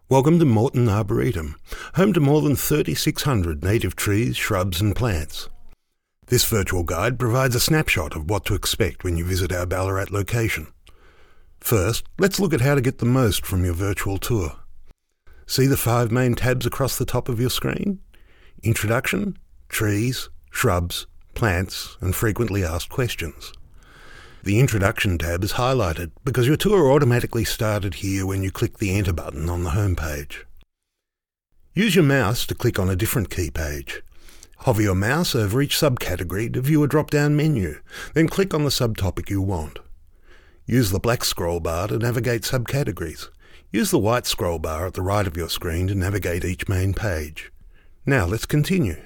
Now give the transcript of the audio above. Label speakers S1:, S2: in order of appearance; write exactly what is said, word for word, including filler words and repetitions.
S1: Welcome to Moreton Arboretum, home to more than thirty-six hundred native trees, shrubs and plants. This virtual guide provides a snapshot of what to expect when you visit our Ballarat location. First, let's look at how to get the most from your virtual tour. See the five main tabs across the top of your screen? Introduction, Trees, Shrubs, Plants and Frequently Asked Questions. The Introduction tab is highlighted because your tour automatically started here when you click the Enter button on the home page. Use your mouse to click on a different key page. Hover your mouse over each subcategory to view a drop-down menu, then click on the subtopic you want. Use the black scroll bar to navigate subcategories. Use the white scroll bar at the right of your screen to navigate each main page. Now let's continue.